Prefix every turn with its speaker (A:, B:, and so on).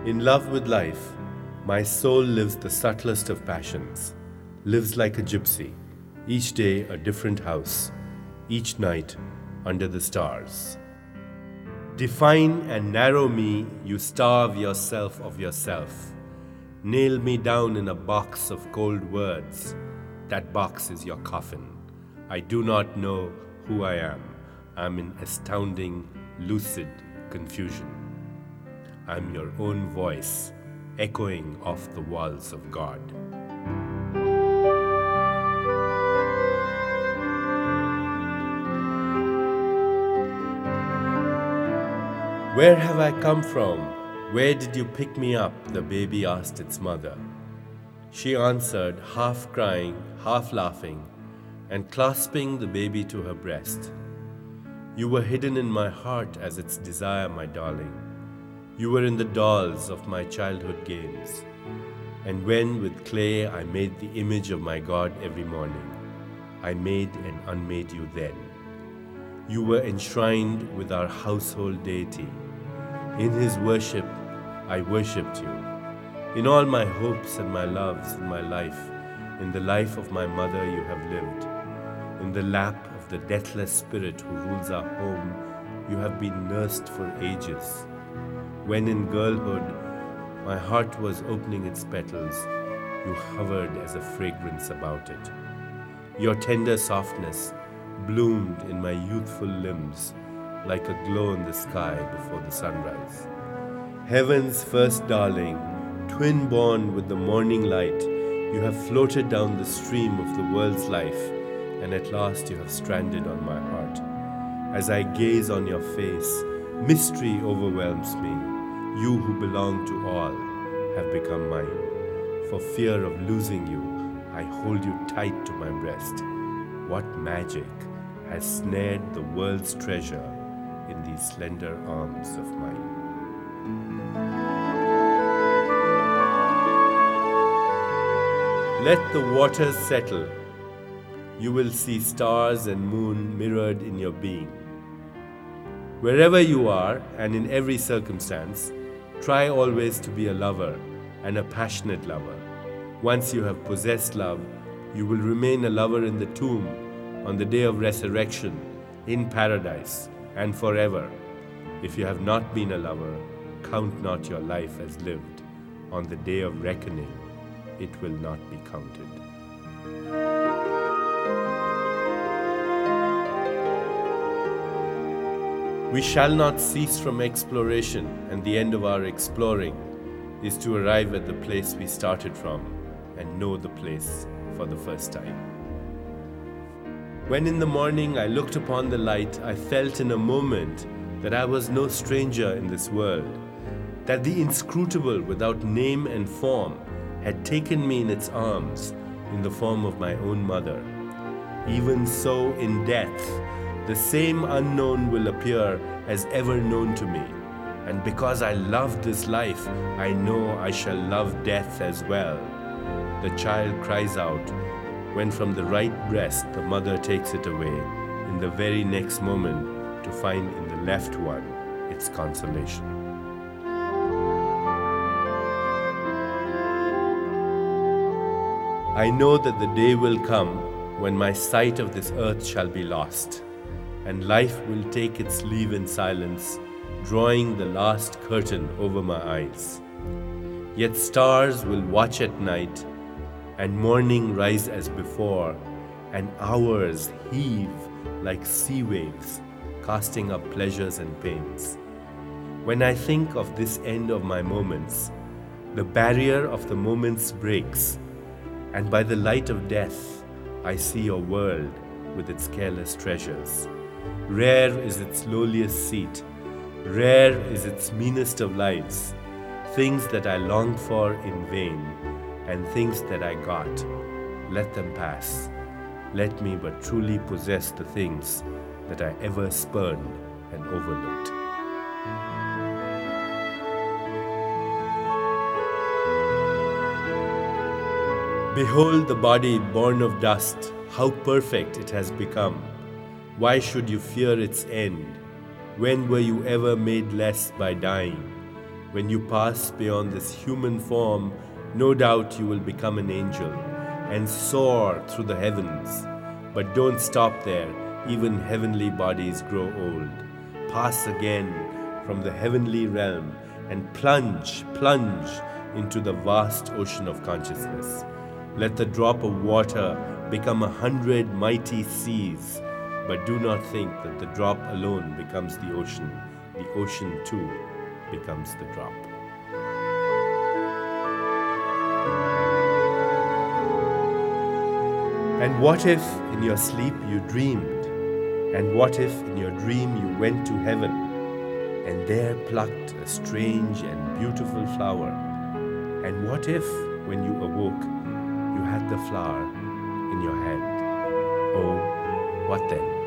A: In love with life, my soul lives the subtlest of passions, lives like a gypsy, each day a different house, each night under the stars. Define and narrow me, you starve yourself of yourself. Nail me down in a box of cold words. That box is your coffin. I do not know who I am. I'm in astounding, lucid confusion. I'm your own voice, echoing off the walls of God. Where have I come from? Where did you pick me up? The baby asked its mother. She answered, half crying, half laughing, and clasping the baby to her breast. You were hidden in my heart as its desire, my darling. You were in the dolls of my childhood games. And when with clay I made the image of my God every morning, I made and unmade you then. You were enshrined with our household deity. In his worship, I worshipped you. In all my hopes and my loves in my life, in the life of my mother you have lived. In the lap of the deathless spirit who rules our home, you have been nursed for ages. When in girlhood, my heart was opening its petals, you hovered as a fragrance about it. Your tender softness bloomed in my youthful limbs like a glow in the sky before the sunrise. Heaven's first darling, twin-born with the morning light, you have floated down the stream of the world's life, and at last you have stranded on my heart. As I gaze on your face, mystery overwhelms me. You who belong to all have become mine. For fear of losing you, I hold you tight to my breast. What magic has snared the world's treasure in these slender arms of mine? Let the waters settle. You will see stars and moon mirrored in your being. Wherever you are and in every circumstance, try always to be a lover and a passionate lover. Once you have possessed love, you will remain a lover in the tomb, on the day of resurrection, in paradise, and forever. If you have not been a lover, count not your life as lived. On the day of reckoning, it will not be counted. We shall not cease from exploration, and the end of our exploring is to arrive at the place we started from and know the place for the first time. When in the morning I looked upon the light, I felt in a moment that I was no stranger in this world, that the inscrutable without name and form had taken me in its arms in the form of my own mother. Even so, in death, the same unknown will appear as ever known to me. And because I love this life, I know I shall love death as well. The child cries out, when from the right breast the mother takes it away, in the very next moment to find in the left one its consolation. I know that the day will come when my sight of this earth shall be lost, and life will take its leave in silence, drawing the last curtain over my eyes. Yet stars will watch at night, and morning rise as before, and hours heave like sea waves, casting up pleasures and pains. When I think of this end of my moments, the barrier of the moments breaks, and by the light of death, I see your world with its careless treasures. Rare is its lowliest seat, rare is its meanest of lives, things that I longed for in vain, and things that I got. Let them pass. Let me but truly possess the things that I ever spurned and overlooked. Behold the body born of dust, how perfect it has become. Why should you fear its end? When were you ever made less by dying? When you pass beyond this human form, no doubt you will become an angel and soar through the heavens. But don't stop there, even heavenly bodies grow old. Pass again from the heavenly realm and plunge into the vast ocean of consciousness. Let the drop of water become 100 mighty seas, but do not think that the drop alone becomes the ocean. The ocean too becomes the drop. And what if in your sleep you dreamed? And what if in your dream you went to heaven and there plucked a strange and beautiful flower? And what if when you awoke you had the flower in your hand? Oh, what then?